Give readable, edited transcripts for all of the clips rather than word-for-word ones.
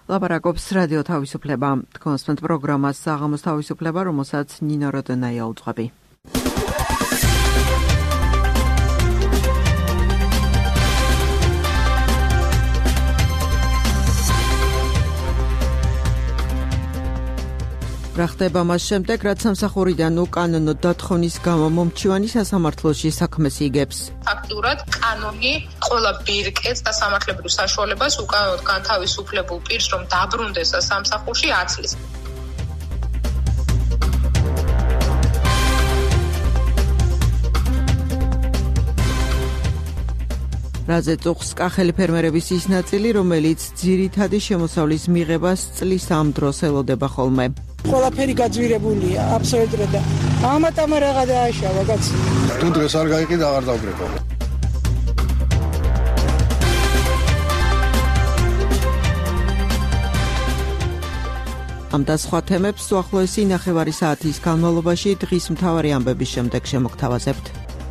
ლაპარაკობს რადიო თავისუფლება. კონსტანტ პროგრამას საღამოს თავისუფლება, რომელსაც ნინო როდონაია უძღვები. რა ხდება მას შემდეგ, რაც სამსახურიდან უკანონო დათხოვნის გამო მომჩივანი სასამართლოში საქმეს იგებს. ფაქტურად კანონი ყველა ბირკეთს და სამართლებრივ საშუალებას უკანონოდ განთავისუფლებულ პირს, რომ დაბრუნდეს სამსახურში აცლის. რაზე წუხს კახელი ფერმერების ის ნაწილი, რომელიც ძირითადი შემოსავლის მიღებას წლის ამ დროს ელოდება ხოლმე. ყველაფერი გაძვირებულია, აბსოლუტურად და ამატამ რაღა დააშავა, კაცი. თუ დღეს არ გაიყიდა, აღარ დავგრებო. ამ და სხვა თემებს უახლოესი ნახევარი საათის განმავლობაში დღის მთავარი ამბების შემდეგ შემოგთავაზებთ.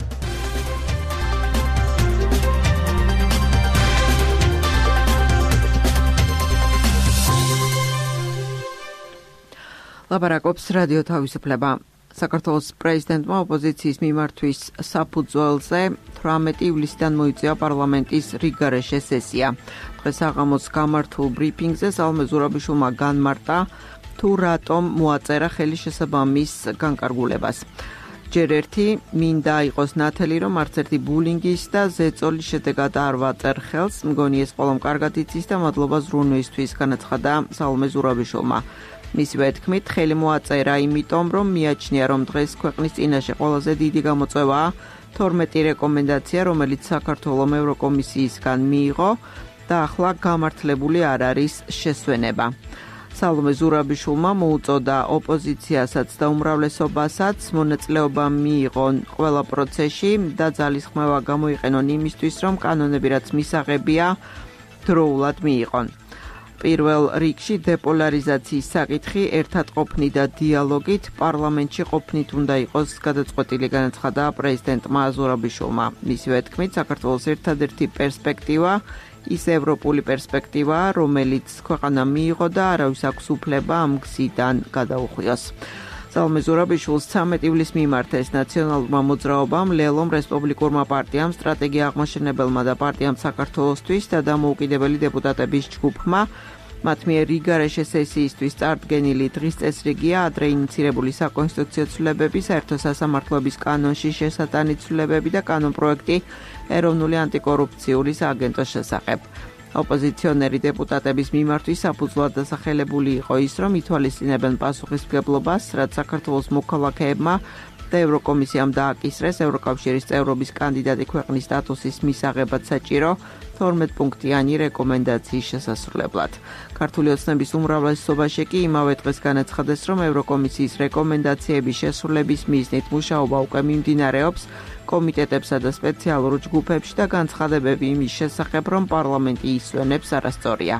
ლაპარაკობს რადიო თავისუფლება. საქართველოს პრეზიდენტმა ოპოზიციის მიმართვის საფუძველზე 18 ივლისიდან მოიწვია პარლამენტის რიგგარეშე სესია. დღეს საღამოს გამართულ ბრიფინგზე სალომე ზურაბიშვილმა განმარტა, თუ რატომ მოაწერა ხელი შესაბამის განკარგულებას. ჯერ ერთი მინდა იყოს ნათელი, რომ არც ერთი ბულინგის და ზეწოლის შედეგად არ ვაწერ ხელს. მგონი ეს ყველამ კარგად იცის და მადლობა ზრუნვისთვის, განაცხადა სალომე ზურაბიშვილმა. მისივე თქმით, ხელი მოაწერა იმიტომ, რომ მიაჩნია, რომ დღეს ქვეყნის წინაშე ყველაზე დიდი გამოწვევაა 12 რეკომენდაცია, რომელიც საქართველოს ევროკომისიისგან მიიღო და ახლა გამართლებული არ არის შესვენება. სალომე ზურაბიშვილმა მოუწოდა ოპოზიციასაც და უმრავლესობასაც მონაწილეობა მიიღონ ყველა პროცესში და ძალისხმევა გამოიყენონ იმისთვის, რომ კანონები რაც მისაღებია დროულად მიიღონ. პირველ რიგში დეპოლარიზაციის საკითხი ერთად ყოფნით და დიალოგით პარლამენტში ყოფნით უნდა იყოს გადაწყვეტილი, განაცხადა პრეზიდენტმა ზურაბიშვილმა. მისივე თქმით, საქართველოს ერთადერთი პერსპექტივა ის ევროპული პერსპექტივაა, რომელიც ქვეყანა მიიღო და არავის აქვს უფლება ამ გზიდან გადაუხვიოს. სალომე ზურაბიშვილს 13 ივლისს მიმართეს ნაციონალურმა მოძრაობამ, ლელომ, რესპუბლიკურმა პარტიამ, სტრატეგია აღმაშენებელმა და პარტიამ საქართველოსთვის და დამოუკიდებელი დეპუტატების ჯგუფმა. მათ მიერ რიგგარეშე სესიისთვის წარდგენილი დღის წესრიგია ადრე ინიცირებული საკონსტიტუციო ცვლილებები, საერთო სასამართლოების კანონში შესატანი ცვლილებები და კანონპროექტი ეროვნული ანტიკორუფციული სააგენტოს შესახებ. ოპოზიციონერი დეპუტატების მიმართვის საფუძვლად დასახელებული იყო ის, რომ ითვალისწინებენ პასუხისმგებლობას, რაც საქართველოს მოქალაქეებმა და ევროკომისიამ დააკისრეს ევროკავშირის წევრობის კანდიდატი ქვეყნის სტატუსის მისაღებად საჭირო 12 პუნქტიანი რეკომენდაციის შესასრულებლად. ქართული ოცნების უმრავლესობაში კი იმავე დღეს განაცხადეს, რომ ევროკომისიის რეკომენდაციების შესრულების მიზნით მუშაობა უკვე მიმდინარეობს კომიტეტებსა და სპეციალურ ჯგუფებში და განცხადებები იმის შესახებ, რომ პარლამენტი ისვენებს არასწორია.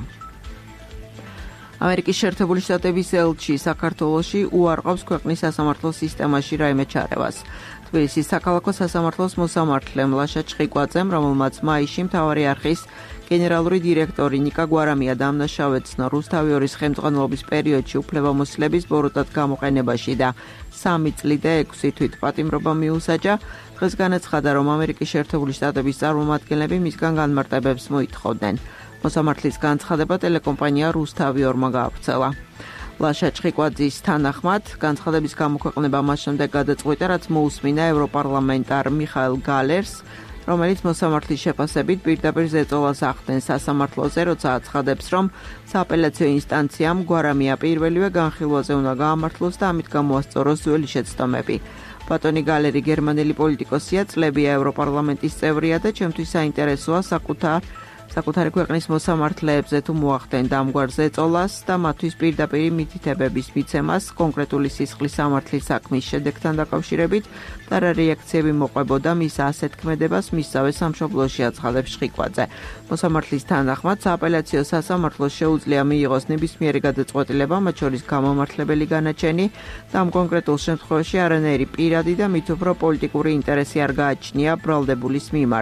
ამერიკის შეერთებული შტატების ელჩი საქართველოში უარყოფს ქვეყნის სასამართლო სისტემაში რაიმე ჩარევას. თბილისის საქალაქო სასამართლოს მოსამართლემ ლაშა ჩხიკვაძემ, რომელმაც მაისში მთავარი არხის გენერალური დირექტორი ნიკა გვარამია დამნაშავეცნო რუსთავი ორის ხელმძღვანელობის პერიოდში უფლებამოსილების ბოროტად გამოყენებაში და 3 წლი და 6 თვით პატიმრობა მიუსაჯა. დღეს განაცხადა, რომ ამერიკის შეერთებული შტატების წარმომადგენლები მისგან განმარტებებს მოითხოვდნენ. მოსამართლის განცხადება ტელეკომპანია რუსთავი ორმა გაავრცელა. ლაშა ჩხიკვაძის თანახმად, განცხადების გამოქვეყნება მას შემდეგ გადაწყვიტა, რაც მოусმინა ევროპარლამენტარ მიხაილ გალერს, რომელიც მოსამართლის შეფასებით პირდაპირ ზეწოლას ახდენს სასამართლოზე, როცა აცხადებს, რომ სააპელაციო ინსტანციამ გვარამია პირველივე განხილვაზე უნდა გაამართლოს და ამით გამოასწოროს ძველი შეცდომები. ბატონი გალერი გერმანელი პოლიტიკოსია, წლებია ევროპარლამენტის წევრია და ჩემთვის საინტერესოა საკუთარი ქვეყნის მოსამართლეებზე თუ მოახდენ ამგვარ ზეწოლას და მათთვის პირდაპირ მითითებების მიცემას კონკრეტული სისხლის სამართლის საქმის შედეგთან დაკავშირებით და რა რეაქციები მოყვებოდა მის ასეთ ქმედებას მისსავე სამშობლოში აცხადებს ჩხიკვაძე. მოსამართლის თანახმად სააპელაციო სასამართლოს შეუძლია მიიღოს ნებისმიერი გადაწყვეტილება, მათ შორის გამომართლებელი განაჩენი და ამ კონკრეტულ შემთხვევაში არანაირი პირადი და მით უფრო პოლიტიკური ინტერესი არ გააჩნია ბრალდებულის მიმართ.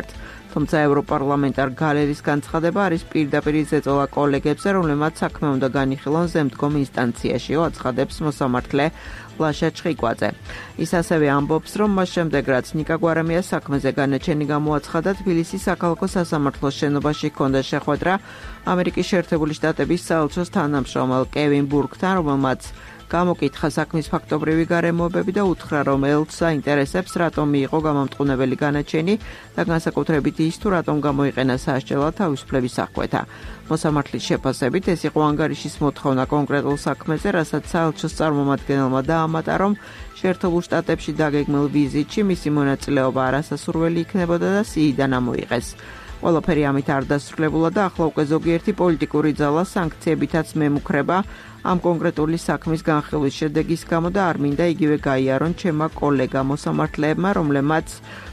თუმცა ევროპარლამენტარ გალერის განცხადება არის პირდაპირ ზეწოლა კოლეგებზე, რომლებმაც საქმე უნდა განიხილონ ზემდგომ ინსტანციაში, აცხადებს მოსამართლე ლაშა ჩხიკვაძე. ის ასევე ამბობს, რომ მას შემდეგ რაც ნიკა გვარამიას საქმეზე განაჩენი გამოაცხადა, თბილისის საქალაქო სასამართლოს შენობაში ჰქონდა შეხვედრა ამერიკის შეერთებული შტატების საელჩოს თანამშრომელ კევინ ბურგთან, რომელმაც გამოკითხა საქმის ფაქტობრივი გარემოებები და უთხრა, რომ ელჩს აინტერესებს, რატომ მიიღო გამამტყუნებელი განაჩენი და განსაკუთრებით ის, თუ რატომ გამოიყენა სასჯელად თავისუფლების აღკვეთა. მოსამართლის შეფასებით ეს იყო ანგარიშის მოთხოვნა კონკრეტულ საქმეზე, რასაც საელჩოს წარმომადგენელმა დაამატა, რომ შეერთებულ შტატებში დაგეგმილ ვიზიტში მისი მონაწილეობა არასასურველი იქნებოდა და სიიდან ამოიღეს. ყველაფერი ამით არ დასრულებულა და ახლა უკვე ზოგიერთი პოლიტიკური ძალა სანქციებითაც მემუქრება ამ კონკრეტული საქმის განხილვის შედეგის გამო და არ მინდა იგივე გაიარონ ჩემმა კოლეგა მოსამართლეებმა, რომლებმაც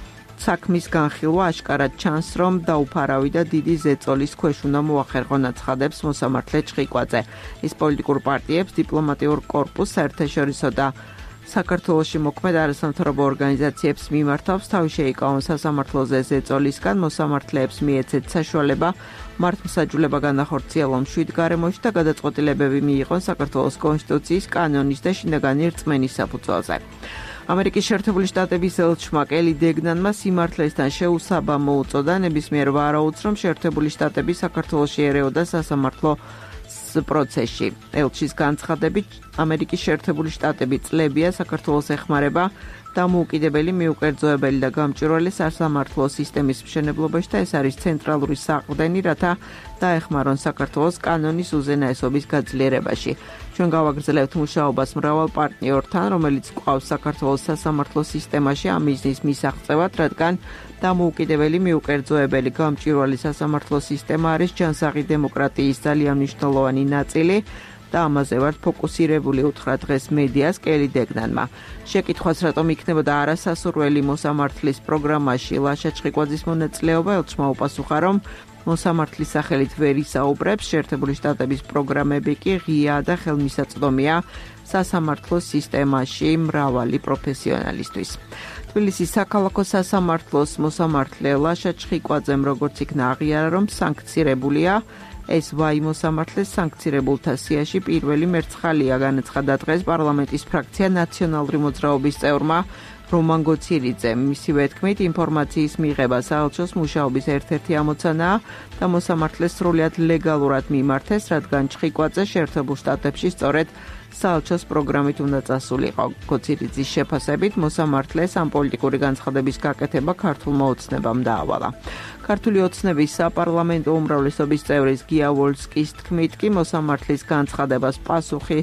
საქმის განხილვა აშკარად ჩანს, რომ დაუფარავი და დიდი ზეწოლის ქვეშ უნდა მოახერხონ, აცხადებს მოსამართლე ჩხიკვაძე. ის პოლიტიკურ პარტიებს, დიპლომატიურ კორპუსს, საერთაშორისო და საქართველოში მოქმედ არასამთავრობო ორგანიზაციებს მიმართავს, თავი შეიკავონ სასამართლოზე ზეწოლისგან, მოსამართლეებს მიეცეთ საშუალება მართლმსაჯულება განახორციელონ მშვიდ გარემოში და გადაწყვეტილებები მიიღონ საქართველოს კონსტიტუციის, კანონის და შინაგანი რწმენის საფუძველზე. ამერიკის შეერთებული შტატების ელჩმა კელი დეგნანმა სიმართლესთან შეუსაბამო უწოდა, ნებისმიერ ვარაუდს, რომ შეერთებული შტატები საქართველოში ერეოდა სასამართლო პროცესში. ელჩის განცხადებით, ამერიკის შეერთებული შტატები წლებია საქართველოს ეხმარება დამოუკიდებელი, მიუკერძოებელი და გამჭვირვალე სასამართლო სისტემის მშენებლობაში და ეს არის ცენტრალური საყრდენი, რათა დაეხმარონ საქართველოს კანონის უზენაესობის გაძლიერებაში. ჩვენ გავაგრძელებთ მუშაობას მრავალ პარტნიორთან, რომელიც გვყავს საქართველოს სასამართლო სისტემაში ამ მიზნის მისაღწევად, რადგან დამოუკიდებელი, მიუკერძოებელი, გამჭვირვალე სასამართლო სისტემა არის ჯანსაღი დემოკრატიის ძალიან მნიშვნელოვანი ნაწილი და ამაზე ვართ ფოკუსირებული, უთხრა დღეს მედიას კელი დეგნანმა. შეკითხვას, რატომ იქნებოდა არასასურველი მოსამართლის პროგრამაში ლაშა ჩხიკვაძის მონაწილეობა, ელჩმა უპასუხა, რომ მოსამართლის სახელით ვერ ისაუბრებს, შეერთებული შტატების პროგრამები კი ღია და ხელმისაწვდომია სასამართლო სისტემაში მრავალი პროფესიონალისტვის. თბილისის საქალაქო სასამართლოს მოსამართლე ლაშა ჩხიკვაძემ როგორც იქნა აღიარა, რომ სანქცირებულია ეს ვაი მოსამართლეს სანქცირებულთა სიაში პირველი მერცხალია, განაცხადა დღეს პარლამენტის ფრაქცია ნაციონალური მოძრაობის წევრმა რომან გოციერიძემ. მისივე თქმით, ინფორმაციის მიღება საელჩოს მუშაობის ერთ-ერთი ამოცანაა და მოსამართლეს სრულიად ლეგალურად მიმართეს, რადგან ჩხიკვაძე შეერთებულ შტატებში სწორედ საელჩოს პროგრამით უნდა წასულიყო. გოციერიძის შეფასებით, მოსამართლეს ამ პოლიტიკური განცხადების გაკეთება ქართულმა ოცნებამ დაავალა. ქართული ოცნების საპარლამენტო უმრავლესობის წევრის გია ვოლსკის თქმით კი მოსამართლის განცხადებას პასუხი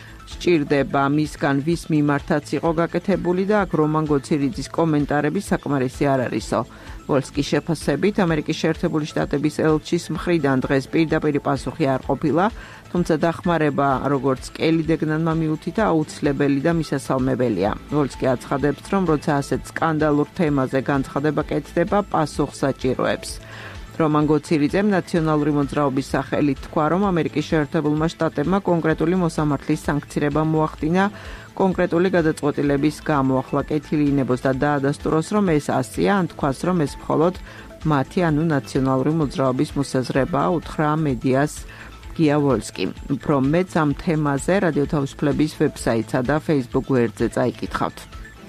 სჭირდება მისგან ვის მიმართაც იყო გაკეთებული და აქ რომან გოციერიძის კომენტარები საკმარისი არ არისო. ვოლსკის შეფასებით, ამერიკის შეერთებული შტატების ელჩის მხრიდან დღეს პირდაპირი პასუხი არ ყოფილა, თუმცა დახმარება როგორც კელი დეგნანმა მიუთითა აუცილებელი და მისასალმებელია. ვოლსკი აცხადებს, რომ როცა ასეთ სკანდალურ თემაზე განცხადება კეთდება, პასუხს საჭიროებს. რომან გოციერიძემ ნაციონალური მოძრაობის სახელით თქვა, რომ ამერიკის შეერთებულმა შტატებმა კონკრეტული მოსამართლის სანქცირება მოახდინა კონკრეტული გადაწყვეტილების გამო. ახლა კეთილი ინებოს და დაადასტუროს, რომ ეს ასია, ან თქვას, რომ ეს მხოლოდ მათი, ანუ ნაციონალური მოძრაობის მოსაზრებაა, უთხრა მედიას გია ვოლსკი. უფრო მეც ამ თემაზე რადიო თავისუფლების ვებსაიტსა და Facebook გვერდზე წაიკითხავთ.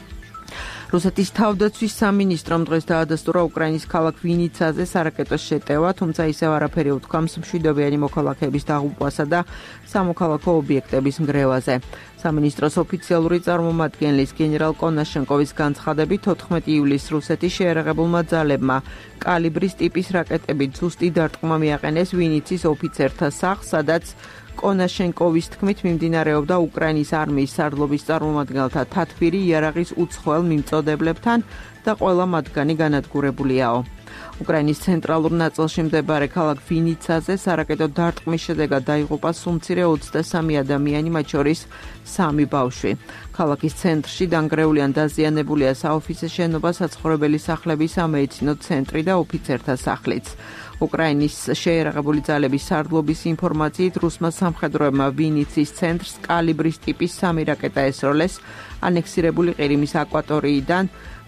რუსეთის თავდაცვის სამინისტრომ დღეს დაადასტურა უკრაინის ქალაქ ვინიცაზე სარაკეტო შეტევა, თუმცა ისევ არაფერი უთქვამს მშვიდობიანი მოქალაქეების დაღუპვასა და სამოქალაქო ობიექტების ნგრევაზე. სამინისტროს ოფიციალური წარმომადგენლის გენერალ კონაშენკოვის განცხადებით 14 ივლისს რუსეთის შეიარაღებულმა ძალებმა კალიბრის ტიპის რაკეტებით ზუსტი დარტყმა მიაყენეს ვინიცის ოფიცერთა სახლს, სადაც კონაშენკოვის თქმით მიმდინარეობდა უკრაინის არმიის სარდლობის წარმომადგენელთა თათბირი იარაღის უცხოელ მიმწოდებლებთან და ყველა მათგანი განადგურებულიაო. უკრაინის ცენტრალურ ნაწილში მდებარე ქალაქ ვინიცაზე სარაკეტო დარტყმის შედეგად დაიღუპა სულ მცირე 23 ადამიანი, მათ შორის 3 ბავშვი. ქალაქის ცენტრში დანგრეული ან დაზიანებულია საოფისე შენობა, საცხოვრებელი სახლები, სამედიცინო ცენტრი და ოფიცერთა სახლიც. უკრაინის შეიარაღებული ძალების სარდლობის ინფორმაციით, რუსმა სამხედროებმა ვინიცის ცენტრს კალიბრის ტიპის 3 რაკეტა ესროლეს ანექსირებული ყირიმის აკვატორიიდან,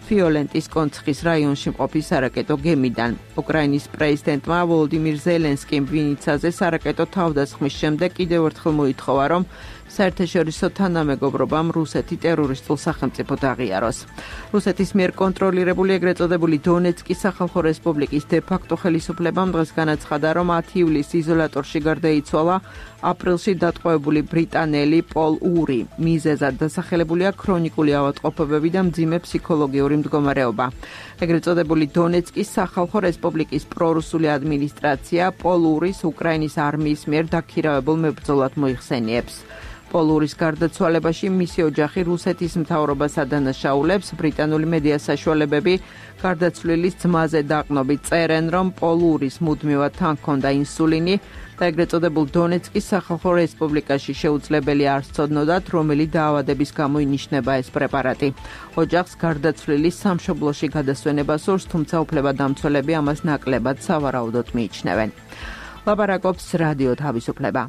ფიოლენტის კონცხის რაიონში მყოფი სარაკეტო გემიდან. უკრაინის პრეზიდენტმა ვოლოდიმირ ზელენსკიმ ვინიცაზე სარაკეტო თავდასხმის შემდეგ კიდევ ერთხელ მოითხოვა, რომ საერთაშორისო თანამეგობრობამ რუსეთი ტერორისტულ სახელმწიფოდ აღიაროს. რუსეთის მიერ კონტროლირებული ეგრეთ წოდებული დონეცკის სახალხო რესპუბლიკის დე-ფაქტო ხელისუფლებამ დღეს განაცხადა, რომ 10 ივლისს იზოლატორში გარდაიცვალა აპრილში დატყვევებული ბრიტანელი პოლ ური. მიზეზად დასახელებულია ქრონიკული ავადმყოფობები და მძიმე ფსიქოლოგიური მდგომარეობა. ეგრეთ წოდებული დონეცკის სახალხო რესპუბლიკის პრორუსული ადმინისტრაცია პოლ ურის უკრაინის არმიის მიერ დაქირავებულ მებრძოლად მოიხსენიებს. პოლ ურის გარდაცვალებაში მისი ოჯახი რუსეთის მთავრობას ადანაშაულებს. ბრიტანული მედია საშუალებები გარდაცვლილის ძმაზე დაყნობით წერენ, რომ პოლ ურის მუდმივად თან ჰქონდა ინსულინი და ეგრეთ წოდებულ დონეცკის სახალხო რესპუბლიკაში შეუძლებელი არ სცოდნოდათ, რომელი დაავადების გამო ინიშნება ეს პრეპარატი. ოჯახს გარდაცვლილის სამშობლოში გადასვენება სურს, თუმცა უფლებადამცველები ამას ნაკლებად სავარაუდოდ მიიჩნევენ. ლაპარაკობს რადიო თავისუფლება.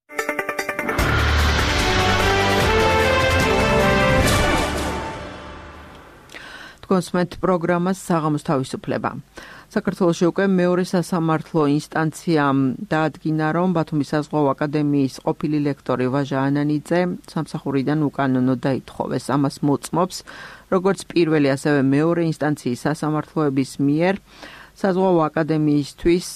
კონსუმენტ პროგრამას საღამოს თავისუფლება. საქართველოში უკვე მეორე სასამართლო ინსტანციამ დაადგინა, რომ ბათუმის საზღვაო აკადემიის ყოფილი ლექტორი ვაჟა ანანიძე სამსახურიდან უკანონოდ დაითხოვეს. ამას მოწმობს როგორც პირველი, ასევე მეორე ინსტანციის სასამართლოების მიერ საზღვაო აკადემიისთვის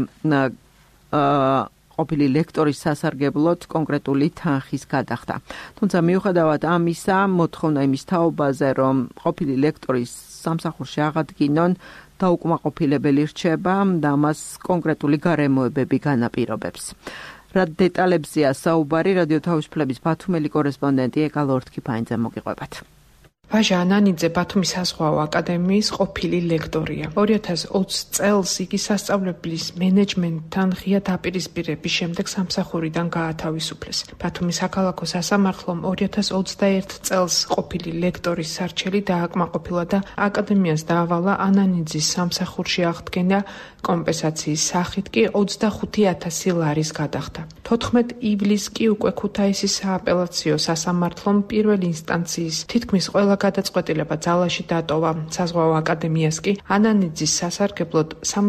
ყოფილი ლექტორის სასარგებლოდ კონკრეტული თანხის გადახდა. თუმცა მიუხედავად ამისა, მოთხოვნა იმის თაობაზე, რომ ყოფილი ლექტორის სამსახურში აღადგინონ, დაუკმაყოფილებელი რჩება და მას კონკრეტული გარემოებები განაპირობებს. რა დეტალებზეა საუბარი რადიო თავისუფლების ბათუმელი კორესპონდენტი ეკა ლორთქიფაინძე მოგიყვებათ. ვაჟა ანანიძე ბათუმის საზღვაო აკადემიის ყოფილი ლექტორია. 2020 წელს იგი სასწავლებლის მენეჯმენტთან ღია დაპირისპირების შემდეგ სამსახურიდან გაათავისუფლეს. ბათუმის საქალაქო სასამართლომ 2021 წელს ყოფილი ლექტორის სარჩელი დააკმაყოფილა და აკადემიას დაავალა ანანიძის სამსახურში აღდგენა კომპენსაციის სახით კი 25,000 ლარის გადახდა. 14 ივლისს კი უკვე ქუთაისის სააპელაციო სასამართლომ პირველი ინსტანციის თითქმის ყველა გადაწყვეტილება ძალაში დატოვა. საზღვაო აკადემიას კი ანანიძის სასარგებლოდ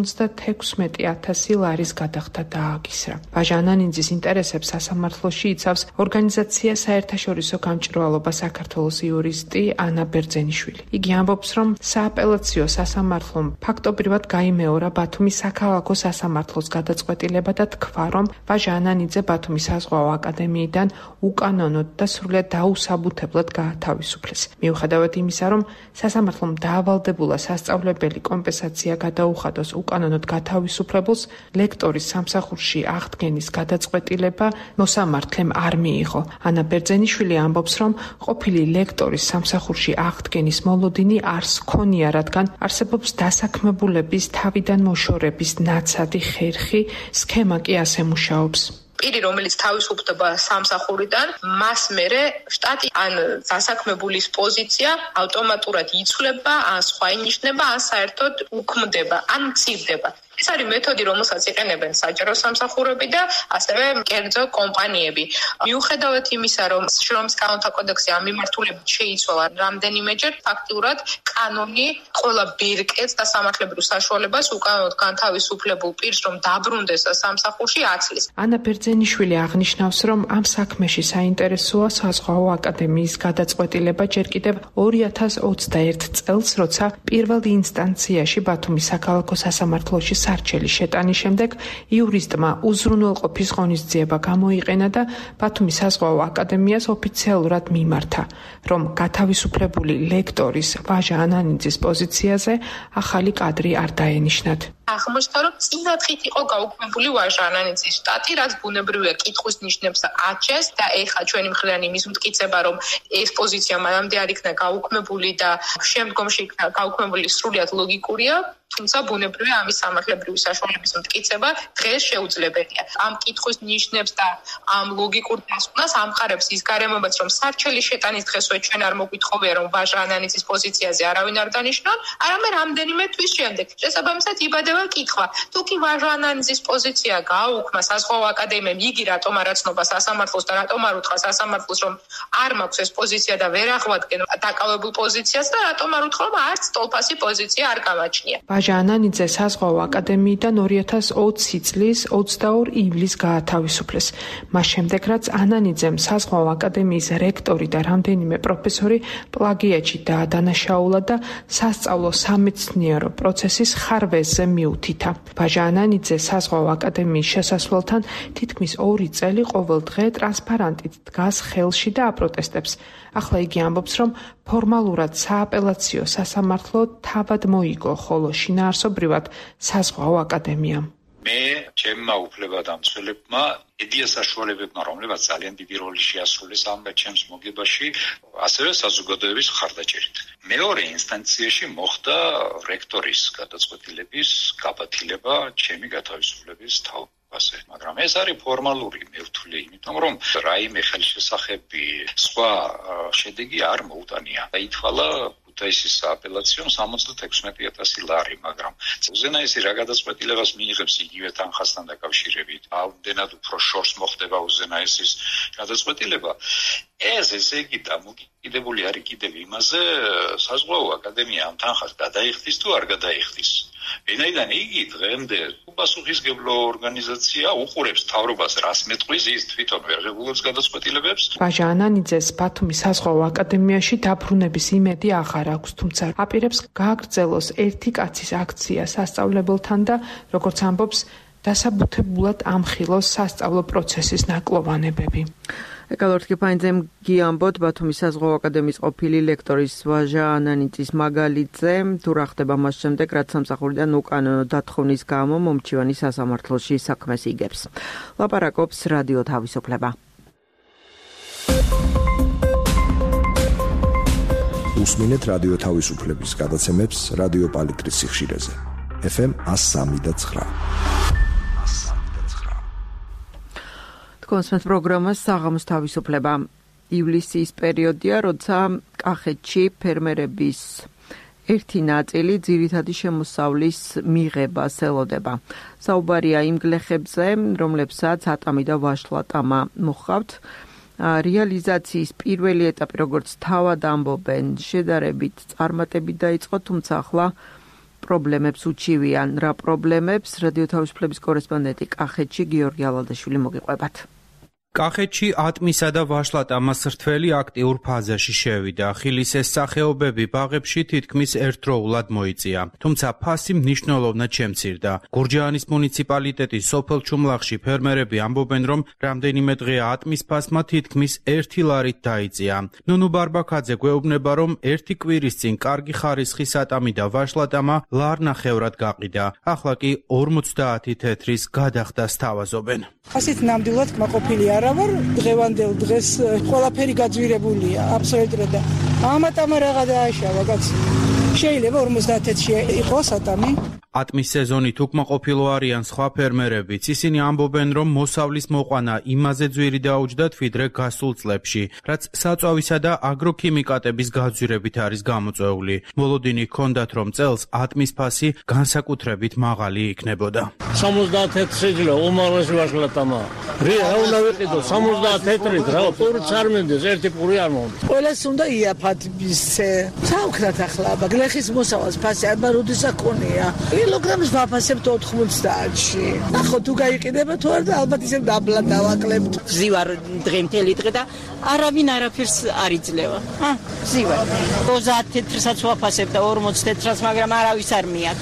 76,000 ლარის გადახდა დააკისრა. ვაჟა ანანიძის ინტერესებს სასამართლოში იცავს ორგანიზაცია საერთაშორისო გამჭვირვალობა საქართველოს იურისტი ანა ბერძენიშვილი. იგი ამბობს, რომ სააპელაციო სასამართლომ ფაქტობრივად გაიმეორა ბათუმის საქალაქო სასამართლოს გადაწყვეტილება და თქვა, რომ ვაჟა ანანიძე ბათუმის საზღვაო აკადემიიდან უკანონოდ და სრულად დაუსაბუთებლად გაათავისუფლეს. მიუხედავად იმისა, რომ სასამართლომ დაავალდებულა სასწავლებელი კომპენსაცია გადაუხადოს უკანონოდ გათავისუფლებულს, ლექტორის სამსახურში აღდგენის გადაწყვეტილება მოსამართლემ არ მიიღო. ანა ბერძენიშვილი ამბობს, რომ ყოფილი ლექტორის სამსახურში აღდგენის მოლოდინი არს ქონია, რადგან არსებობს დასაქმებულების თავიდან მოშორების ნაცადი ხერხი, სქემა კი ასე მუშაობს. პირი, რომელიც თავისუფლდება სამსახურიდან, მას მერე შტატი ან დასაქმებულის პოზიცია ავტომატურად იცვლება, ან სხვა ინიშნება, ან საერთოდ უქმდება, ან მცირდება. ეს არის მეთოდი, რომელსაც იყენებენ საჯარო სამსახურები და ასევე კერძო კომპანიები. მიუხედავად იმისა, რომ შრომის კანონთა კოდექსი ამ მიმართულებით შეიცვალა რამდენიმეჯერ, ფაქტურად კანონი ყველა ბირკეთს და სამართლებრივ საშუალებას უკანონოდ განთავისუფლებულ პირს, რომ დაბრუნდეს სამსახურში აცლის. ანა ბერძენიშვილი აღნიშნავს, რომ ამ საქმეში საინტერესოა საზღვაო აკადემიის გადაწყვეტილება ჯერ კიდევ 2021 წელს, როცა პირველ ინსტანციაში ბათუმის საქალაქო სასამართლოში სარჩელი შეტანის შემდეგ იურისტმა უზრუნველყოფის ღონისძიება გამოიყენა და ბათუმის საზღვაო აკადემიას ოფიციალურად მიმართა, რომ გათავისუფლებული ლექტორის ვაჟა ანანიძის პოზიციაზე ახალი კადრი არ დაენიშნათ. აღმოჩნდა, რომ წინათხით იყო გაუქმებული ვაჟა ანანიძის შტატი, რაც ბუნებრივია კითხვის ნიშნებს აჩენს და ეხლა ჩვენი მხრიდან იმის მტკიცება, რომ ეს პოზიცია მანამდე არ იქნა გაუქმებული და შემდგომში იქნა გაუქმებული, სრულიად ლოგიკურია. თუმცა ბუნებრივია ამის სამართლებრივი საშუალების მტკიცება დღეს შეუძლებელია. ამ კითხვის ნიშნებს და ამ ლოგიკურ დასკვნას ამყარებს ის გარემოებაც, რომ სარჩელი შეტანის დღესვე ჩვენ არ მოგვითხოვია, რომ ვაჟა ანანიძის პოზიციაზე არავინ არ დანიშნონ, არამედ რამდენიმე თვის შემდეგ. შესაბამისად იბადება იქნება კითხვა. თუ კი ვაჟანანიძის პოზიცია გააუქმა საზღვაო აკადემიამ, იგი რატომ არ აცნობა სასამართლოს და რატომ არ უთხრა სასამართლოს, რომ არ მაქვს ეს პოზიცია და ვერ აღვადგენ დაკავებულ პოზიციას და რატომ არ უთხრა, რომ არც ტოლფასი პოზიცია არ გამაჩნია. ვაჟანანიძე საზღვაო აკადემიიდან 2020 წლის 22 ივლისს გაათავისუფლეს. მას შემდეგ, რაც ანანიძემ საზღვაო აკადემიის რექტორი და რამდენიმე პროფესორი პლაგიატში დაადანაშაულა და სასწავლო სამეცნიერო პროცესის ხარვეზზე მიუთითა. ვაჟანანიძე საზღვაო აკადემიის შესასვლელთან თითქმის 2 წელი ყოველ დღე ტრანსპარანტით დგას ხელში და აპროტესტებს. ახლა იგი ამბობს, რომ ფორმალურად სააპელაციო სასამართლო თავად მოიგო, ხოლო შინაარსობრივად საზღვაო აკადემიამ. მე ჩემმა უფლებადამცველებმა ედია საშუალებებმა, რომლებაც ძალიან დიდი როლი შეასრულეს ამ ჩემს მოგებაში, ასევე საზოგადოების მხარდაჭერით. მეორე ინსტანციაში მოხდა რექტორის გადაწყვეტილების გაბათილება ჩემი გათავისუფლების თავზე. მაგრამ ეს არის ფორმალური მირთული, იმიტომ რომ რაიმე ხელშესახები სხვა შედეგი არ მოუტანია. დაითვალა ქუთაისის სააპელაციომ 76,000 ლარი, მაგრამ უზენაესი რა გადაწყვეტილებას მიიღებს იგივე თანხასთან დაკავშირებით, ამდენად უფრო შორს მოხდება უზენაესის გადაწყვეტილება. ეს ესე იგი დამოკიდებული არის კიდევ იმაზე, საზღვაო აკადემია ამ თანხას გადაიხდის თუ არ გადაიხდის. ვინაიდან იგი დღემდე უპასუხისმგებლო ორგანიზაცია, უყურებს მთავრობას რას მეტყვის, ის თვითონ ვერ ღებულობს გადაწყვეტილებებს. ვაჟანანიძეს ბათუმის საზღვაო აკადემიაში დაბრუნების იმედი აღარ აქვს, თუმცა აპირებს გააგრძელოს ერთი კაცის აქცია სასწავლებელთან და, როგორც ამბობს, დასაბუთებულად ამხილოს სასწავლო პროცესის ნაკლოვანებები. ეკალორთკიფაინძემ გიამბოთ ბათუმის საზღვაო აკადემიის ყოფილი ლექტორის ვაჟანანიძის მაგალითზე, თუ რა ხდება მას შემდეგ, რაც სამსახურიდან უკანონო დათხოვნის გამო მომჩივანი სასამართლოში საქმეს იგებს. ლაპარაკობს რადიო თავისუფლება. უსმინეთ რადიო თავისუფლების გადაცემებს რადიო პალიტრის სიხშირეზე. FM 103.9. კონსმეთ პროგრამას საღამოს თავისუფლება. ივლისის პერიოდია, როცა კახეთში ფერმერების ერთი ნაწილი ძირითადი შემოსავლის მიღებას ელოდება. საუბარია იმ გლეხებზე, რომლებსაც ატამი და ვაშლატამა მოჰყავთ. რეალიზაციის პირველი ეტაპი, როგორც თავად ამბობენ, შედარებით წარმატებით დაიწყო, თუმცა ახლა პრობლემებს უჩივიან. რა პრობლემებს? რადიო თავისუფლების კორესპონდენტი კახეთში გიორგი ალადაშვილი მოგიყვებათ. კახეთში ატმისა და ვაშლატამას რთველი აქტიურ ფაზაში შევიდა. ხილის ეს სახეობები ბაღებში თითქმის ერთდროულად მოიწია. თუმცა ფასი მნიშვნელოვნად შემცირდა. გურჯაანის მუნიციპალიტეტის სოფელ ჩუმლახში ფერმერები ამბობენ, რომ რამდენიმე დღეა ატმის ფასმა თითქმის 1 ლარით დაიწია. ნუნუ ბარბაქაძე გვეუბნება, რომ 1 კვირის წინ კარგი ხარისხის ატამი და ვაშლატამა ლარნახევრად გაყიდა. ახლა კი 50 თეთრის გადახდას თავაზობენ. ასეთ ნამდვილად კმაყოფილი არ ვარ, დღევანდელ დღეს ყველაფერი გაძვირებულია, აბსოლუტურად და ამატამა რაღა დააშავა, კაცი. შეიძლება 50-ში იყოს ატამი. ატმის სეზონით უკმაყოფილო არიან სხვა ფერმერებიც. ისინი ამბობენ, რომ მოსავლის მოყვანა იმაზე ძვირი დაუჯდათ, ვიდრე გასულ წლებში, რაც საწვავისა და აგროქიმიკატების გაძვირებით არის გამოწვეული. მოლოდინი ჰქონდათ, რომ წელს ატმის ფასი განსაკუთრებით მაღალი იქნებოდა. 70 თეთრი შეიძლება უმაღლესი ვაშლატამა. რა უნდა ვიყიდო 70 თეთრით, რა პურიც არ მინდეს, ერთი პური არ მომდის. ყველას უნდა იაფად ისე. საუქრათ ახლა, გლეხის მოსავალს ფასი აბა როდესაც ქონია. კილოგრამს ვაფასებთ 90-ში. ახო თუ გაიყიდება თუ არა და ალბათ ისე დაბლა დავაკლებთ. ვზივარ დღე მთელი დღე და არავინ არაფერს არ იძლევა. ვზივარ. 30 თეთრსაც ვაფასებ და 40 თეთრსაც, მაგრამ არავის არ მიაქვს.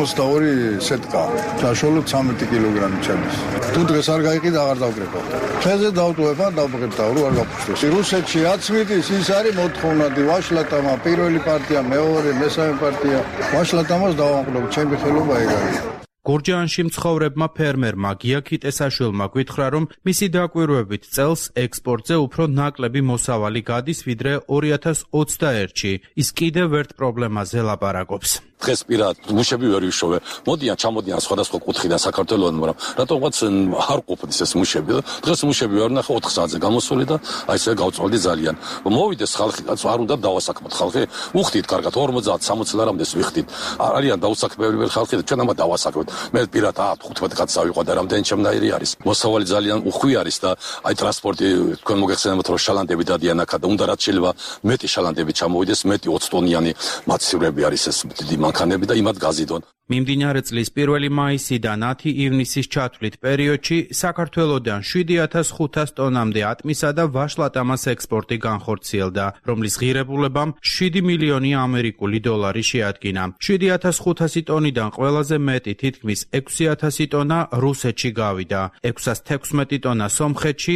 42 სეტკა. საშუალოდ 13 კილოგრამი ჩადის. თუ დღეს არ გაიყიდა აღარ დავკრებავ. ხეზე დავტოვებ ან დავბღებდაო, რო არ გაფუჭდეს. რუსეთში აცმიდის, ის არის მოთხოვნადი ვაშლატამა, პირველი პარტია, მეორე, მესამე პარტია. ვაშლატამას დავამყრობ, ჩემი ხელობა ეგ არის. გურჯაანში მცხოვრებმა ფერმერმა გია ქიტესაშვილმა გითხრა, რომ მისი დაკვირვებით წელს ექსპორტზე უფრო ნაკლები მოსავალი გადის, ვიდრე 2021-ში. ის კიდევ ერთ პრობლემაზე ლაპარაკობს. დღეს პირად მუშები ვერ ვიშოვე. მოდიან, ჩამოდიან სხვადასხვა კუთხიდან საქართველოს, მაგრამ რატომღაც არ ყოფნის ეს მუშები და დღეს მუშები ვერ ნახე 4 საათზე გამოსული და აი ესე გავწვალდი ძალიან. მოვიდეს ხალხი, არ უნდა დავასაქმოთ ხალხი. უხდით კარგად 50-60 ლარამდეს ვიხდით. არიან დაუსაქმებელი ხალხი და ჩვენ ამა დავასაქმოთ. მე პირად 15 კაცსა ვიყო და რამდენი ჩემნაირი არის. მოსავალი ძალიან უხვი არის და აი ტრანსპორტი თქვენ მოგეხსენებათ რომ შალანდები დადიან აქა და უნდა რაც შეიძლება მეტი შალანდები ჩამოვიდეს, მეტი 20 ტონიანი მაცივრები არის ეს დიდი მანქანები და იმათ გაზიდონ. მიმდინარე წლის 1 მაისიდან 10 ივნისის ჩათვლით პერიოდში საქართველოდან 7500 ტონამდე ატმისა და ვაშლატამას ექსპორტი განხორციელდა, რომლის ღირებულებამ 7 მილიონი ამერიკული დოლარი შეადგინა. 7500 ტონიდან ყველაზე მეტი, თითქმის 6000 ტონა რუსეთში გავიდა, 616 ტონა სომხეთში,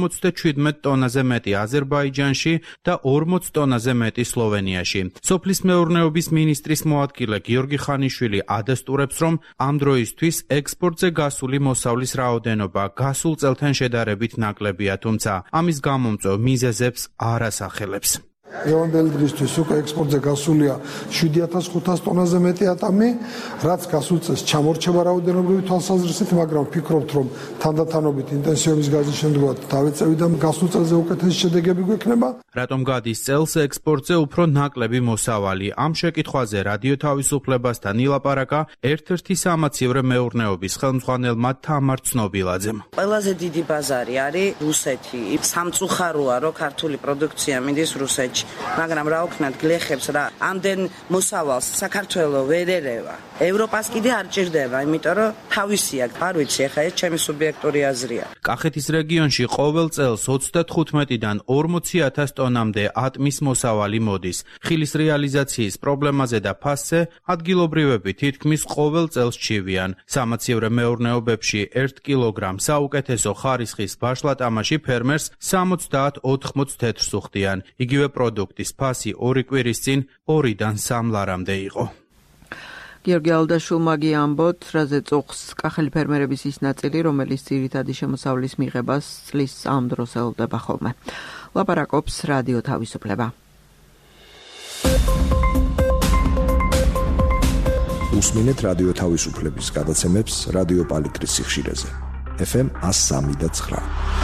57 ტონაზე მეტი აზერბაიჯანში და 40 ტონაზე მეტი სლოვენიაში. სოფლის მეურნეობის მინისტრის მოადგილე გიორგი ხანიშვილი ადასტურებს, რომ ამ დროისთვის ექსპორტზე გასული მოსავლის რაოდენობა გასულ წელთან შედარებით ნაკლებია, თუმცა ამის გამომწვევ მიზეზებს არ ასახელებს. ევანდელი დღისთვის უკვე ექსპორტზე გასულია 7500 ტონაზე მეტი ატამი, რაც გასულ წელს ჩამორჩება რაოდენობრივი თვალსაზრისით, მაგრამ ვფიქრობთ, რომ თანდათანობით ინტენსივობის გაზის შემდგომ დავეწევი და გასულ წელზე უკეთესი შედეგები გვექნება. რატომ გადის წელს ექსპორტზე უფრო ნაკლები მოსავალი? ამ შეკითხვაზე რადიო თავისუფლებასთან ილაპარაკა ერთ-ერთი სამაცივრე მეურნეობის ხელმძღვანელმა თამარ ცნობილაძემ. ყველაზე დიდი ბაზარი არის რუსეთი. სამწუხაროა, რომ ქართული პროდუქცია მიდის რუსეთში. მაგრამ რა ვქნათ გლეხებს რა ამდენ მოსავალს საქართველოს ვერ ერევა. ევროპას კიდე არ ჭირდება, იმიტომ რომ თავისია, არ ვიცი, ახლა ეს ჩემი სუბიექტური აზრია. კახეთის რეგიონში ყოველ წელს 35-დან 40000 ტონამდე ატმის მოსავალი მოდის. ხილის რეალიზაციის პრობლემაზე და ფასზე ადგილობრივები თითქმის ყოველ წელს ჩივიან. სამაცივრე მეურნეობებში 1 კილოგრამ საუკეთესო ხარისხის ვაშლატამაში ფერმერს 70-80 თეთრს უხდიან. იგივე პროდუქტის ფასი 2 კვირის წინ 2-დან 3 ლარამდე იყო. გიორგი ალდაშულმა გიამბოთ, რაზე წუხს კახელი ფერმერების ის ნაწილი, რომელიც ძირითადი შემოსავლის მიღებას წლის ამ დროს ელოდება ხოლმე. ლაპარაკობს რადიო თავისუფლება. უსმინეთ რადიო თავისუფლების გადაცემებს რადიო პალიტრის სიხშირეზე. FM 103.9.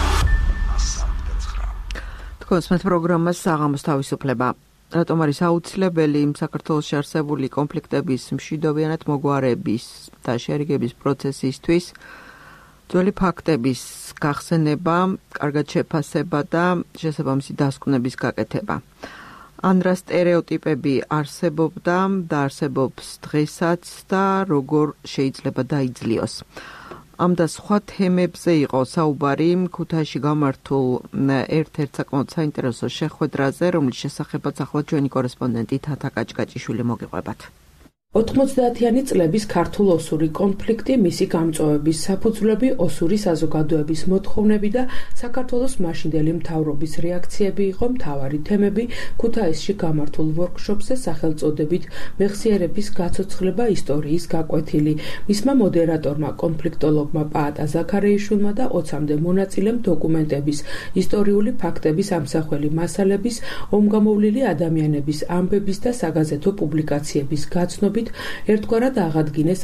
თქვენს პროგრამას საღამოს თავისუფლება. რატომ არის აუცილებელი საქართველოში არსებული კონფლიქტების მშვიდობიანად მოგვარების და შერიგების პროცესისთვის ძველი ფაქტების გახსენება, კარგად შეფასება და შესაბამისი დასკვნების გაკეთება. ან რა სტერეოტიპები არსებობდა და არსებობს დღესაც და როგორ შეიძლება დაიძლიოს. ამ და სხვა თემებზე იყო საუბარი ქუთაისში გამართულ ერთ-ერთ საკმაოდ საინტერესო შეხვედრაზე, რომლის შესახებაც ახლა ჩვენი კორესპონდენტი თათა კაჭკაჭიშვილი მოგიყვებათ. 90-იანი წლების ქართულ-ოსური კონფლიქტი, მისი გამწვავების საფუძვლები, ოსური საზოგადოების მოთხოვნები და საქართველოს მაშინდელი მთავრობის რეაქციები იყო მთავარი თემები ქუთაისში გამართულ ვორქშოპზე სახელწოდებით მეხსიერების გაცოცხლება ისტორიის გაკვეთილი. მისმა მოდერატორმა, კონფლიქტოლოგმა პაატა ზაქარეიშვილმა და 20-მდე მონაწილემ დოკუმენტების, ისტორიული ფაქტების ამსახველი მასალების, ომგამოვლილი ადამიანების ამბების და საგაზეთო პუბლიკაციების გაცნობით ერთგვარად აღადგინეს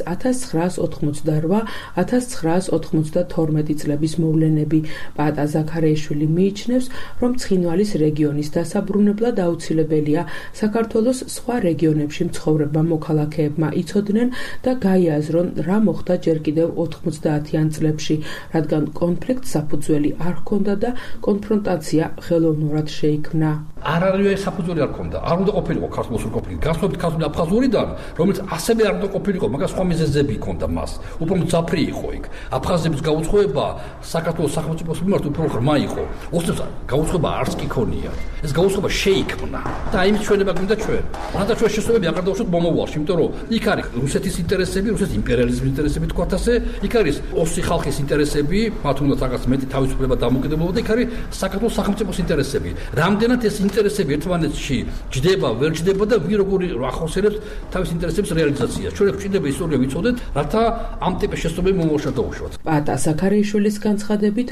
1988-1992 წლების მოვლენები. პაატა ზაქარეიშვილი მიიჩნევს, რომ ცხინვალის რეგიონის დასაბრუნებლად აუცილებელია საქართველოს სხვა რეგიონებში მცხოვრებმა მოქალაქეებმა იცოდნენ და გაიაზრონ, რა მოხდა ჯერ კიდევ 90-იან წლებში, რადგან კონფლიქტს საფუძველი არ ჰქონდა და კონფრონტაცია ხელოვნურად შეიქმნა. არავითარი საფუძველი არ ჰქონდა. არ უნდა ყოფილიყო ქართულ-ოსური კონფლიქტი. გასვლით ქართული აფხაზურიდან, რომელიც ასევე არ უნდა ყოფილიყო, მაგრამ სხვა მიზეზები ჰქონდა მას. უფრო მძაფრი იყო იქ. აფხაზების გაუცხოება საქართველოს სახელმწიფოს მიმართ უფრო ღრმა იყო. ოსტებს გაუცხოება არც კი ქონია. ეს გაუცხოება შეიქმნა. და აი მის ჩვენება გვინდა ჩვენ. რადგან ჩვენ შესაძლებელი აღარ დავუშვათ მომავალში, იმიტომ რომ იქ არის რუსეთის ინტერესები, რუსეთის იმპერიალიზმის ინტერესები თქვათ ასე, იქ არის ოსი ხალხის ინტერესები, მათ უნდა რაღაც მეტი თავისუფლება დამოკიდებულება და იქ არის საქართველოს სახელმწიფოს ინტერესები. რამდენად ეს ინტერესები ერთმანეთში ჯდება, ვერ ჯდება და ვინ როგორი ახორციელებს თავის ინტერესებს პროცესების რეალიზაცია. ჩვენ გვჭირდება ისტორია ვიცოდეთ, რათა ამ ტიპის შეცდომები მომავალში დაუშვათ. პატა ზაქარიაშვილის განცხადებით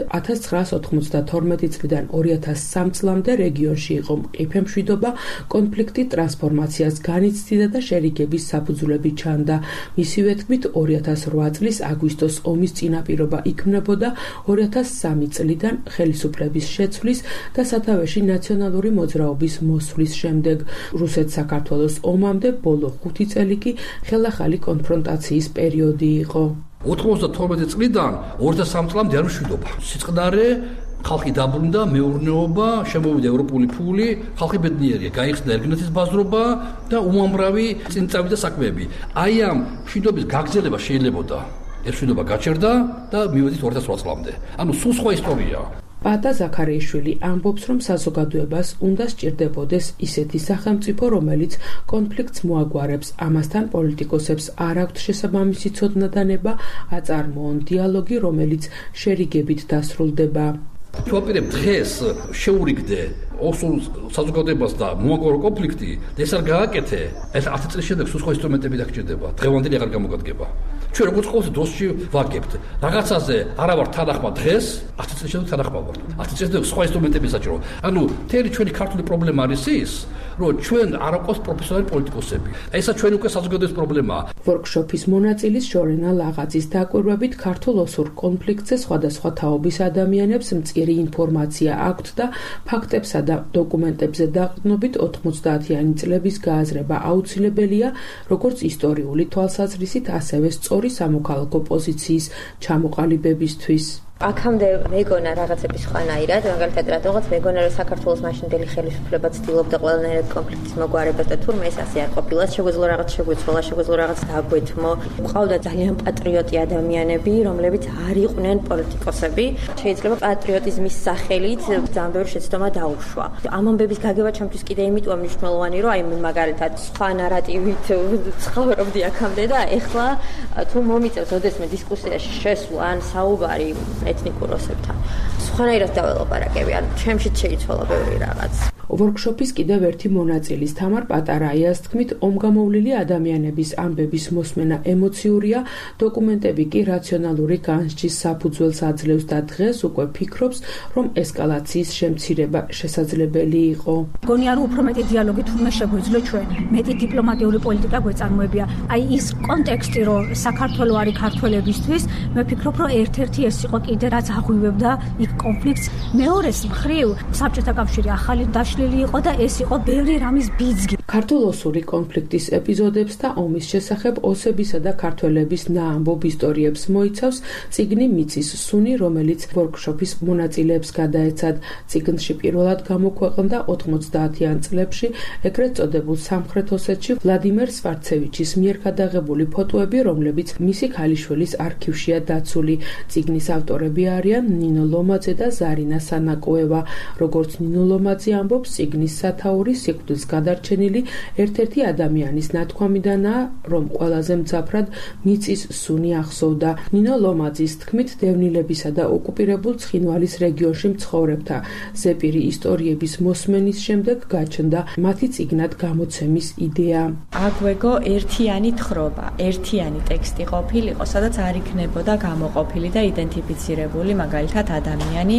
1992 წლიდან 2003 წლამდე რეგიონში იყო მყიფე მშვიდობა, კონფლიქტი ტრანსფორმაციას განიცდიდა და შერიგების საფუძვლები ჩანდა. მისივე თქმით 2008 წლის აგვისტოს ომის წინაპირობა იქმნებოდა 2003 წლიდან ხელისუფლების შეცვლის და სათავეში ნაციონალური მოძრაობის მოსვლის შემდეგ. რუსეთ-საქართველოს ომამდე ბოლო 5 წელი კი ხელახალი კონფრონტაციის პერიოდი იყო. 92 წლიდან 2003 წლამდე არ მშვიდობა. სიწყდარე ხალხი დაბრუნდა, მეურნეობა, შემოვიდა ევროპული ფული, ხალხი ბედნიერია, გაიხსნა ერგინათის ბაზრობა და უამრავი წინ წავიდა საქმეები. აი ამ მშვიდობის გაგრძელება შეიძლებოდა. ეს მშვიდობა გაჩერდა და მივედით 2008 წლამდე. ანუ სულ სხვა ისტორიაა. პატა ზაქარიაშვილი ამბობს, რომ საზოგადოებას უნდა სჭირდებოდეს ისეთი სახელმწიფო, რომელიც კონფლიქტს მოაგვარებს, ამასთან პოლიტიკოსებს არ აქვთ შესაბამისი ცოდნა-დანება, აწარმოონ დიალოგი, რომელიც შერიგებით დასრულდება. თუ აპირებ დღეს შეურიგდე ოსურ საზოგადოებას და მოაგვარო კონფლიქტი, ეს არ გააკეთე, ეს 10 წლის შემდეგ სულ სხვა ინსტრუმენტები დაგჭირდება. დღევანდელი აღარ გამოგადგება. ჩვენ როგორც ყოველთვის დროში ვაგებთ. რაღაცაზე არა ვარ თანახმად დღეს, 10 წლის შემდეგ თანახმად ვარ. 10 წლის შემდეგ სხვა ინსტრუმენტები საჭირო. ანუ თერი ჩვენი ქართული პრობლემა არის ის, რომ ჩვენ არ აყავს პროფესიონალი პოლიტიკოსები. ესა ჩვენ უკვე საზოგადოების პრობლემაა. ვორქშოპის მონაწილის შორენა ლაღაძის დაკვირვებით ქართულ ოსურ კონფლიქტზე სხვადასხვა თაობის ადამიანებს მწირი ინფორმაცია აქვთ და ფაქტებსა და დოკუმენტებზე დაყრდნობით 90-იანი წლების გააზრება აუცილებელია, როგორც ისტორიული თვალსაზრისით, ასევე სწორი სამოქალაქო პოზიციის ჩამოყალიბებისთვის. აქამდე მეგონა რაღაცების ხვანაირად, მაგალითად რადგანაც მეგონა რომ საქართველოს მაშინდელი ხელისუფლება ცდილობდა ყველანაირად კონფლიქტის მოგვარებას და თურმე ეს ასე არ ყოფილა, შეგვეძლო რაღაც შეგვეცვალა, შეგვეძლო რაღაც დაგვეთმო. ყავდა ძალიან პატრიოტი ადამიანები, რომლებიც არ იყვნენ პოლიტიკოსები. შეიძლება პატრიოტიზმის სახელით ძალიან ბევრი შეცდომა დაუშვა. ამ ამბების გაგება ჩემთვის კიდე იმიტომ მნიშვნელოვანი, რომ აი მაგალითად სხვა ნარატივით ცხოვრობდი აქამდე და ეხლა თუ მომიწევს ოდესმე დისკუსიაში შესვლა ან საუბარი ეთნიკურ ოსებთან. სხვანაირად დაველაპარაკები, ან ჩემშიც შეიცვალა ბევრი რაღაც. ვორქშოპის კიდევ ერთი მონაწილის თამარ პატარაიას თქმით, ომგამოვლილი ადამიანების ამბების მოსმენა ემოციურია, დოკუმენტები კი რაციონალური განსჯის საფუძველს აძლევს და დღეს უკვე ფიქრობს, რომ ესკალაციის შემცირება შესაძლებელი იყო. მგონია რომ უფრო მეტი დიალოგი თურმე შეგვეძლო ჩვენ. მეტი დიპლომატიური პოლიტიკა გვეწარმოებია. აი ის კონტექსტი, რომ საქართველო არის ქართველებისთვის, მე ფიქრობ, რომ ერთ-ერთი ეს იყო კიდე რაც აღვივებდა იქ კონფლიქტს. მეორეს მხრივ საბჭოთა კავშირი ახალი დაშლილი იყო და ეს იყო ბევრი რამის ბიძგი. ქართულ-ოსური კონფლიქტის ეპიზოდებს და ომის შესახებ ოსებისა და ქართველების ნაამბობ ისტორიებს მოიცავს წიგნი მიწის სუნი, რომელიც ვორქშოპის მონაწილეებს გადაეცათ. წიგნში პირველად გამოქვეყნდა 90-იან წლებში ეგრეთ წოდებულ სამხრეთ ოსეთში ვლადიმერ სვარცევიჩის მიერ გადაღებული ფოტოები, რომლებიც მისი ქალიშვილის არქივშია დაცული. წიგნის ავტორები არიან ნინო ლომაძე და ზარინა სანაკოევა. როგორც ნინო ლომაძე ამბობს, წიგნის სათაური სიკვდილს გადარჩენილი ერთ-ერთი ადამიანის ნათქვამიდანაა, რომ ყველაზე მძაფრად მიწის სუნი ახსოვდა. ნინო ლომაძის თქმით, დევნილებისა და ოკუპირებულ ცხინვალის რეგიონში მცხოვრებთა ზეპირი ისტორიების მოსმენის შემდეგ გაჩნდა მათი წიგნად გამოცემის იდეა. აგვეგო ერთიანი თხრობა, ერთიანი ტექსტი ყოფილიყო, სადაც არ იქნებოდა გამოყოფილი და იდენტიფიცირებული მაგალითად ადამიანი,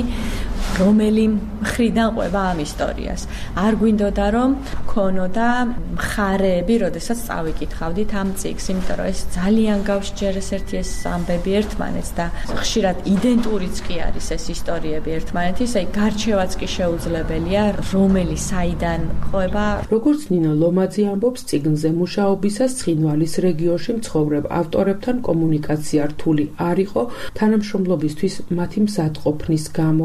რომელი მხრიდან ყვება ამ ისტორიას. არ გვინდოდა რომ ქონოდა მხარეები, როდესაც წავიკითხავდით ამ წიგნს, იმიტომ რომ ეს ძალიან გავსჯერეს ერთი ეს ამბები ერთმანეთს და ხშირად იდენტურიც კი არის ეს ისტორიები ერთმანეთის, აი გარჩევაც კი შეუძლებელია, რომელი საიდან ყვება. როგორც ნინო ლომაძე ამბობს, წიგნზე მუშაობისას ცხინვალის რეგიონში მცხოვრებ ავტორებთან კომუნიკაცია რთული არ იყო თანამშრომლობისთვის მათი მზადყოფნის გამო.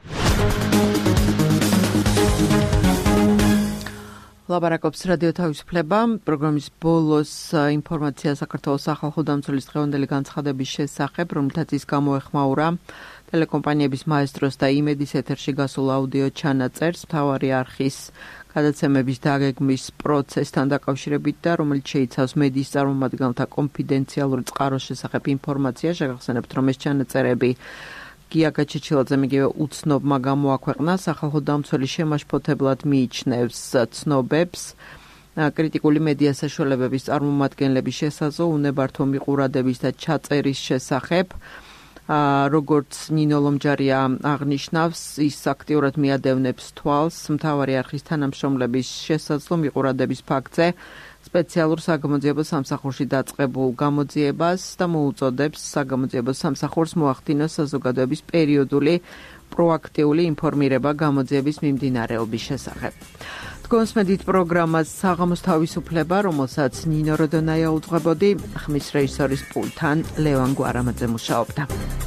ლაბარაკობს რადიო თავისუფლება. პროგრამის ბოლოს ინფორმაცია საქართველოს სახალხო დამცველის დღევანდელი განცხადების შესახებ, რომელთაც ის გამოეხმაურა ტელეკომპანიების მაესტროს და იმედის ეთერში გასულ აუდიო ჩანაწერს მთავარი არხის გადაცემების დაგეგმვის პროცესთან დაკავშირებით და რომელიც შეიცავს მედიის წარმომადგენელთა კონფიდენციალური წყაროს შესახებ ინფორმაცია. შეგახსენებთ, რომ ეს ჩანაწერები გია გაჩეჩილაძემ იგივე უცნობმა გამოაქვეყნა. სახალხო დამცველი შემაშფოთებლად მიიჩნევს ცნობებს კრიტიკული მედია საშუალებების წარმომადგენლების შესაძლო უნებართო მიყურადების და ჩაწერის შესახებ. როგორც ნინო ლომჯარია აღნიშნავს, ის აქტიურად მიადევნებს თვალს მთავარი არხის თანამშრომლების შესაძლო მიყურადების ფაქტზე სპეციალურ საგამოძიებო სამსახურში დაწყებულ გამოძიებას და მოუწოდებს საგამოძიებო სამსახურს მოახდინოს საზოგადოების პერიოდული პროაქტიული ინფორმირება გამოძიების მიმდინარეობის შესახებ. Თქვენსმედით პროგრამას საღამოს თავისუფლება, რომელსაც ნინო როდონაია უძღვებოდი, ხმის რეჟისორის პულტთან ლევან გვარამაძე მუშაობდა.